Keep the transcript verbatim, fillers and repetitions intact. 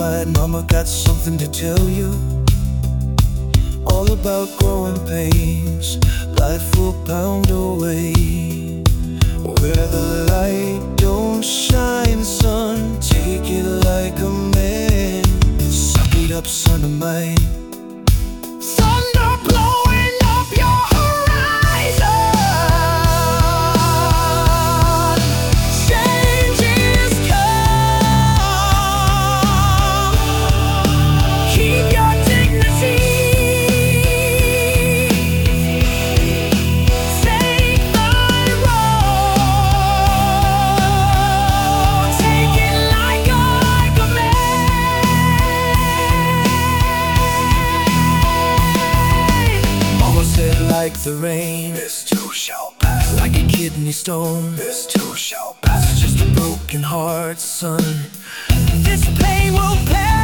quiet, mama got something to tell you. All about growing pains, life will pound away. Where the light don't shine, son, take it like a man. Suck it up, son of mine. Thunder blowing up your horizon. Change is come. Keep your dignity. Take the road. Take it like a, like a man. Mama said like the rain, this too shall pass. Like a kidney stone, this too shall pass. It's just a broken heart, son. This pain will pass.